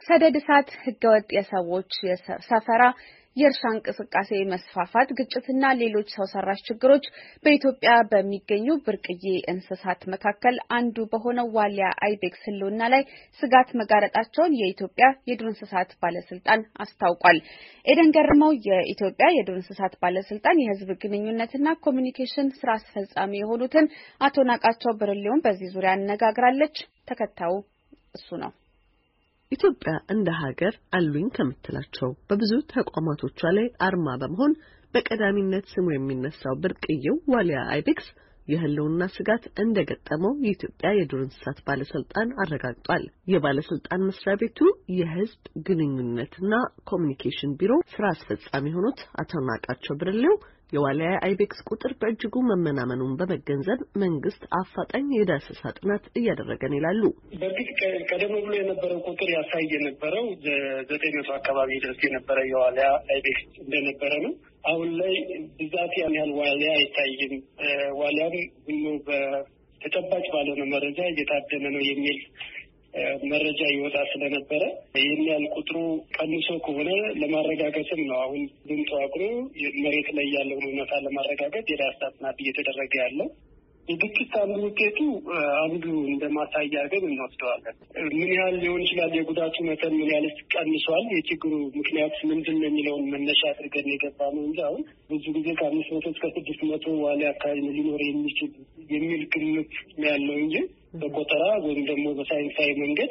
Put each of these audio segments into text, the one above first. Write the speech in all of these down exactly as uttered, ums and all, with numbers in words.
ሰደድ እሳት፣ ህገወጥ የሰዎች ሰፈራ፣ የእርሻ እንቅስቃሴ መስፋፋት፣ ግጭትና ሌሎች ሰው ሰራሽ ችግሮች በኢትዮጵያ በሚገኙ ብርቅዬ እንስሳት መካከል አንዱ በሆነው ዋሊያ አይቤክስ ህልውና ላይ ስጋት መጋረጣቸውን የኢትዮጵያ የዱር እንስሳት ባለስልጣን አስታውቋል። ኤደን ገርመው የኢትዮጵያ የዱር እንስሳት ባለስልጣን የህዝብ ግንኙነትና ኮሚኒኬሽን ስራ አስፈጻሚ የሆኑትን አቶ ናቃቸው ብርሌውን በዚህ ዙሪያ አነጋግራለች። ተከታዩ እሱ ነው። ኢትዮጵያ እንደ ሀገር አሉኝ ከምትላቸው በብዙ ተቋማቶቿ ላይ አርማ በመሆን በቀዳሚነት ስሙ የሚነሳው ብርቅዬው ዋሊያ አይቤክስ የህልውና ስጋት እንደገጠመው የኢትዮጵያ የዱር እንስሳት ባለስልጣን አረጋግጧል። የባለስልጣን መስሪያ ቤቱ የህዝብ ግንኙነትና ኮሚኒኬሽን ቢሮ ስራ አስፈጻሚ ሆኑት አቶ ናቃቸው ብርሌው የዋሊያ አይቤክስ ቁጥር በእጅጉ መመናመኑን በመገንዘብ መንግስት አፋጣኝ የዳሰሳ ጥናት እያደረገ ነው ይላሉ። በፊት ቀደም ብሎ የነበረው ቁጥር ያሳይ የነበረው ዘጠኝ መቶ አካባቢ ድረስ የነበረ የዋሊያ አይቤክስ እንደነበረ ነው። አሁን ላይ ብዛት ያን ያህል ዋሊያ አይታይም። ዋሊያም ሁሉ በተጨባጭ ባልሆነ መረጃ እየታደነ ነው የሚል መረጃ ይወጣ ስለነበረ ይህን ያህል ቁጥሩ ቀንሶ ከሆነ ለማረጋገጥም ነው አሁን ግን ተዋቅሮ መሬት ላይ ያለውን እውነታ ለማረጋገጥ የዳሰሳ ጥናት እየተደረገ ያለው። የግጭት አንዱ ውጤቱ አንዱ እንደማሳያ አድርገን እንወስደዋለን። ምን ያህል ሊሆን ይችላል፣ የጉዳቱ መጠን ምን ያህል ቀንሷል፣ የችግሩ ምክንያት ምንድን ነው የሚለውን መነሻ አድርገን የገባ ነው እንጂ አሁን ብዙ ጊዜ ከአምስት መቶ እስከ ስድስት መቶ ዋሊያ አካባቢ ሊኖር የሚችል የሚል ግምት ነው ያለው እንጂ በቆጠራ ወይም ደግሞ በሳይንሳዊ መንገድ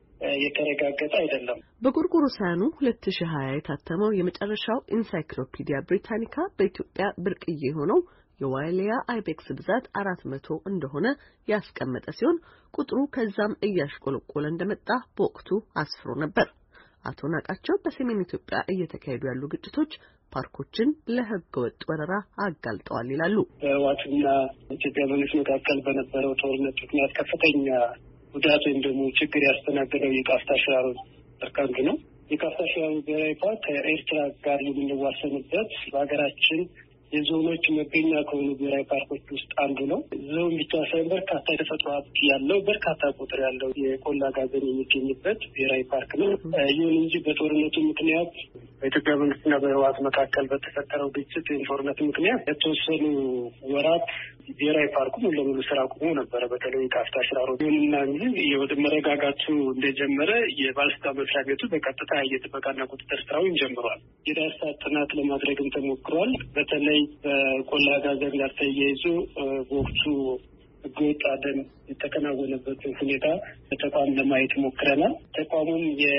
የተረጋገጠ አይደለም። በጎርጎሮሳውያኑ ሁለት ሺህ ሀያ የታተመው የመጨረሻው ኢንሳይክሎፒዲያ ብሪታኒካ በኢትዮጵያ ብርቅዬ የሆነው የዋሊያ አይቤክስ ብዛት አራት መቶ እንደሆነ ያስቀመጠ ሲሆን ቁጥሩ ከዛም እያሽቆለቆለ እንደመጣ በወቅቱ አስፍሮ ነበር። አቶ ናቃቸው በሰሜን ኢትዮጵያ እየተካሄዱ ያሉ ግጭቶች ፓርኮችን ለህገ ወጥ ወረራ አጋልጠዋል ይላሉ። በህወሓትና ኢትዮጵያ መንግስት መካከል በነበረው ጦርነት ምክንያት ከፍተኛ ጉዳት ወይም ደግሞ ችግር ያስተናገደው የቃፍታ ሽራሮ ፓርክ ነው። የቃፍታ ሽራሮ ብሔራዊ ፓርክ ከኤርትራ ጋር የምንዋሰንበት በሀገራችን የዞኖች መገኛ ከሆኑ ብሔራዊ ፓርኮች ውስጥ አንዱ ነው። ዞን ብቻ ሳይሆን በርካታ የተፈጥሮ ሀብት ያለው በርካታ ቁጥር ያለው የቆላ ጋዘን የሚገኝበት ብሔራዊ ፓርክ ነው። ይሁን እንጂ በጦርነቱ ምክንያት በኢትዮጵያ መንግስትና በህወሓት መካከል በተፈጠረው ግጭት ጦርነት ምክንያት የተወሰኑ ወራት ብሔራዊ ፓርኩ ሙሉ ለሙሉ ስራ ቆሞ ነበረ። በተለይ ቃፍታ ሽራሮ ይሁንና እንጂ ወደ መረጋጋቱ እንደጀመረ የባለስልጣን መስሪያ ቤቱ በቀጥታ የጥበቃና ቁጥጥር ስራውን ጀምሯል። የዳሰሳ ጥናት ለማድረግም ተሞክሯል። በተለይ በቆላ ጋዘን ጋር ተያይዞ በወቅቱ ህገወጥ አደን የተከናወነበትን ሁኔታ በተቋም ለማየት ሞክረናል። ተቋሙም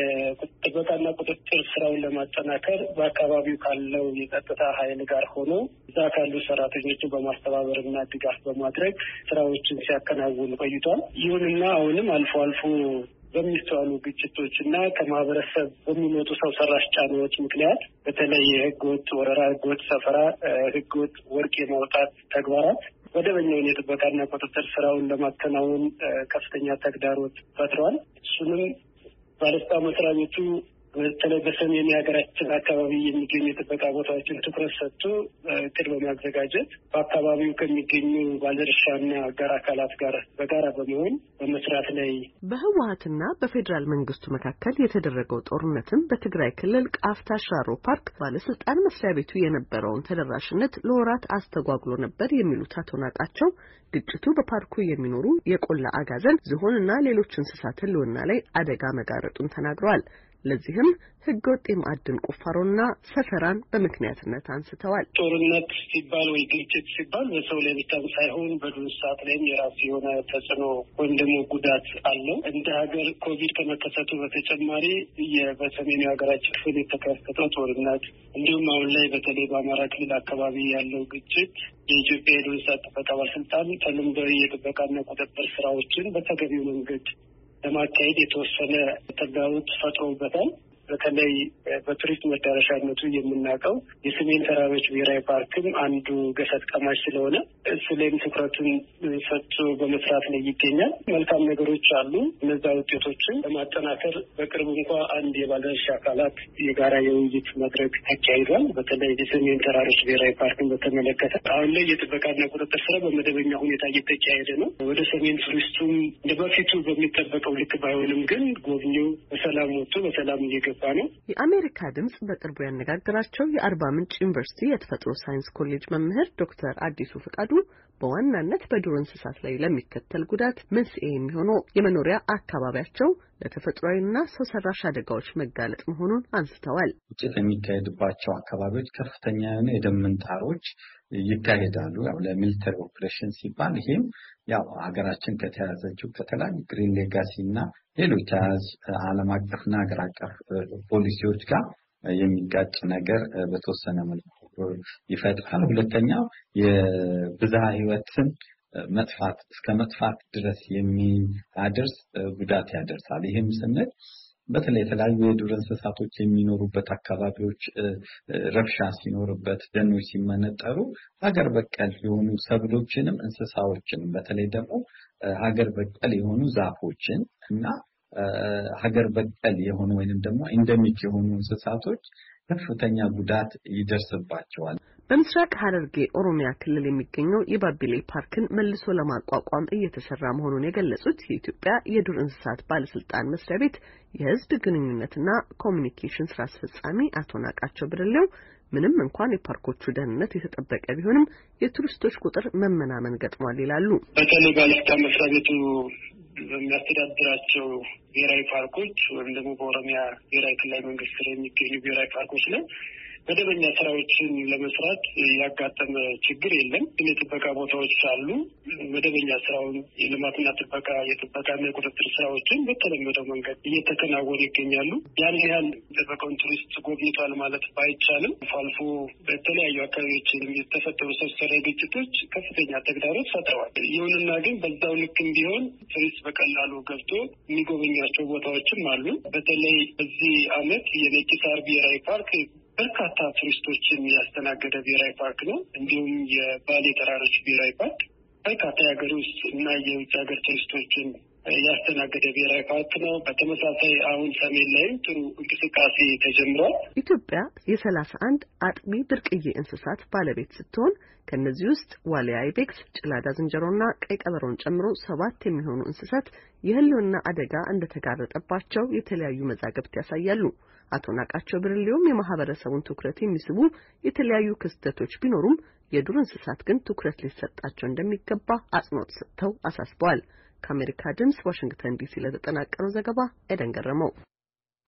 የጥበቃና ቁጥጥር ስራውን ለማጠናከር በአካባቢው ካለው የጸጥታ ኃይል ጋር ሆኖ እዛ ካሉ ሰራተኞችን በማስተባበርና ድጋፍ በማድረግ ስራዎችን ሲያከናውን ቆይቷል። ይሁንና አሁንም አልፎ አልፎ በሚስተዋሉ ግጭቶች እና ከማህበረሰብ በሚመጡ ሰው ሰራሽ ጫናዎች ምክንያት በተለይ የህገወጥ ወረራ፣ ህገወጥ ሰፈራ፣ ህገወጥ ወርቅ የማውጣት ተግባራት መደበኛውን የጥበቃና ቁጥጥር ስራውን ለማከናወን ከፍተኛ ተግዳሮት ፈጥረዋል። እሱንም ባለስልጣን መስሪያ ቤቱ በተለይ በሰሜን የሀገራችን አካባቢ የሚገኙ የጥበቃ ቦታዎችን ትኩረት ሰጥቶ እቅድ በማዘጋጀት በአካባቢው ከሚገኙ ባለድርሻና አጋር አካላት ጋር በጋራ በመሆን በመስራት ላይ በህወሓትና በፌዴራል መንግስቱ መካከል የተደረገው ጦርነትም በትግራይ ክልል ቃፍታ ሽራሮ ፓርክ ባለስልጣን መስሪያ ቤቱ የነበረውን ተደራሽነት ለወራት አስተጓጉሎ ነበር የሚሉት አቶ ናቃቸው ግጭቱ በፓርኩ የሚኖሩ የቆላ አጋዘን፣ ዝሆንና ሌሎች እንስሳት ህልውና ላይ አደጋ መጋረጡን ተናግረዋል። ለዚህም ህገወጥ የማዕድን ቁፋሮና ሰፈራን በምክንያትነት አንስተዋል። ጦርነት ሲባል ወይ ግጭት ሲባል በሰው ላይ ብቻ ሳይሆን በዱር እንስሳት ላይም የራሱ የሆነ ተጽዕኖ ወይም ደግሞ ጉዳት አለው። እንደ ሀገር ኮቪድ ከመከሰቱ በተጨማሪ በሰሜኑ የሀገራችን ክፍል የተከሰተው ጦርነት እንዲሁም አሁን ላይ በተለይ በአማራ ክልል አካባቢ ያለው ግጭት የኢትዮጵያ የዱር እንስሳት ጥበቃ ባለስልጣን ተለምዷዊ የጥበቃና ቁጥጥር ስራዎችን በተገቢው መንገድ ለማካሄድ የተወሰነ ተግዳሮት ፈጥሮበታል። በተለይ በቱሪስት መዳረሻነቱ የምናውቀው የሰሜን ተራሮች ብሔራዊ ፓርክም አንዱ ገፈት ቀማሽ ስለሆነ እሱ ላይም ትኩረቱን ሰጥቶ በመስራት ላይ ይገኛል። መልካም ነገሮች አሉ። እነዛ ውጤቶችን ለማጠናከር በቅርቡ እንኳ አንድ የባለድርሻ አካላት የጋራ የውይይት መድረክ አካሂዷል። በተለይ የሰሜን ተራሮች ብሔራዊ ፓርክን በተመለከተ አሁን ላይ የጥበቃና ቁጥጥር ስራ በመደበኛ ሁኔታ እየተካሄደ ነው። ወደ ሰሜን ቱሪስቱም እንደ በፊቱ በሚጠበቀው ልክ ባይሆንም ግን ጎብኚው በሰላም ወጥቶ በሰላም እየገባ ነው። የአሜሪካ ድምጽ በቅርቡ ያነጋገራቸው የአርባ ምንጭ ዩኒቨርሲቲ የተፈጥሮ ሳይንስ ኮሌጅ መምህር ዶክተር አዲሱ ፍቃዱ በዋናነት በዱር እንስሳት ላይ ለሚከተል ጉዳት መንስኤ የሚሆነው የመኖሪያ አካባቢያቸው ለተፈጥሯዊና ሰው ሰራሽ አደጋዎች መጋለጥ መሆኑን አንስተዋል። ግጭት የሚካሄድባቸው አካባቢዎች ከፍተኛ የሆነ የደን ምንጣሮች ይካሄዳሉ። ያው ለሚሊተሪ ኦፕሬሽን ሲባል ይሄም ያው ሀገራችን ከተያዘችው ከተለያዩ ግሪን ሌጋሲ እና ሌሎች ተያያዥ ዓለም አቀፍና ሀገር አቀፍ ፖሊሲዎች ጋር የሚጋጭ ነገር በተወሰነ መልኩ ይፈጥራል። ሁለተኛው የብዝሃ ህይወትን መጥፋት እስከ መጥፋት ድረስ የሚያደርስ ጉዳት ያደርሳል። ይህም ስንል በተለይ የተለያዩ የዱር እንስሳቶች የሚኖሩበት አካባቢዎች ረብሻ ሲኖርበት፣ ደኖች ሲመነጠሩ ሀገር በቀል የሆኑ ሰብሎችንም እንስሳዎችንም በተለይ ደግሞ ሀገር በቀል የሆኑ ዛፎችን እና ሀገር በቀል የሆኑ ወይንም ደግሞ ኢንደሚክ የሆኑ እንስሳቶች ከፍተኛ ጉዳት ይደርስባቸዋል። በምስራቅ ሐረርጌ ኦሮሚያ ክልል የሚገኘው የባቢሌ ፓርክን መልሶ ለማቋቋም እየተሰራ መሆኑን የገለጹት የኢትዮጵያ የዱር እንስሳት ባለስልጣን መስሪያ ቤት የሕዝብ ግንኙነትና ኮሚኒኬሽን ስራ አስፈጻሚ አቶ ናቃቸው ብርሌው ምንም እንኳን የፓርኮቹ ደህንነት የተጠበቀ ቢሆንም የቱሪስቶች ቁጥር መመናመን ገጥሟል ይላሉ። በተለይ ባለስልጣን መስሪያ ቤቱ በሚያስተዳድራቸው ብሔራዊ ፓርኮች ወይም ደግሞ በኦሮሚያ ብሔራዊ ክልላዊ መንግስት ስር የሚገኙ ብሔራዊ ፓርኮች ላይ መደበኛ ስራዎችን ለመስራት ያጋጠመ ችግር የለም። ግን የጥበቃ ቦታዎች አሉ። መደበኛ ስራውን የልማትና ጥበቃ የጥበቃና የቁጥጥር ስራዎችን በተለመደው መንገድ እየተከናወኑ ይገኛሉ። ያን ያህል ጥበቃውን ቱሪስት ጎብኝቷል ማለት ባይቻልም አልፎ አልፎ በተለያዩ አካባቢዎች የተፈጠሩ ሰው ሰራሽ ግጭቶች ከፍተኛ ተግዳሮት ፈጥረዋል። ይሁንና ግን በዛው ልክም ቢሆን ቱሪስት በቀላሉ ገብቶ የሚጎበኛቸው ቦታዎችም አሉ። በተለይ በዚህ አመት የነጭ ሳር ብሔራዊ ፓርክ በርካታ ቱሪስቶችን ያስተናገደ ብሔራዊ ፓርክ ነው። እንዲሁም የባሌ ተራሮች ብሔራዊ ፓርክ በርካታ የሀገር ውስጥ እና የውጭ ሀገር ቱሪስቶችን ያስተናገደ ብሔራዊ ፓርክ ነው። በተመሳሳይ አሁን ሰሜን ላይም ጥሩ እንቅስቃሴ ተጀምሯል። ኢትዮጵያ የሰላሳ አንድ አጥቢ ብርቅዬ እንስሳት ባለቤት ስትሆን ከነዚህ ውስጥ ዋሊያ አይቤክስ፣ ጭላዳ ዝንጀሮና ቀይ ቀበሮን ጨምሮ ሰባት የሚሆኑ እንስሳት የህልውና አደጋ እንደተጋረጠባቸው የተለያዩ መዛግብት ያሳያሉ። አቶ ናቃቸው ብርሌውም የማህበረሰቡን ትኩረት የሚስቡ የተለያዩ ክስተቶች ቢኖሩም የዱር እንስሳት ግን ትኩረት ሊሰጣቸው እንደሚገባ አጽንኦት ሰጥተው አሳስበዋል። ከአሜሪካ ድምጽ ዋሽንግተን ዲሲ ለተጠናቀረው ዘገባ ኤደን ገረመው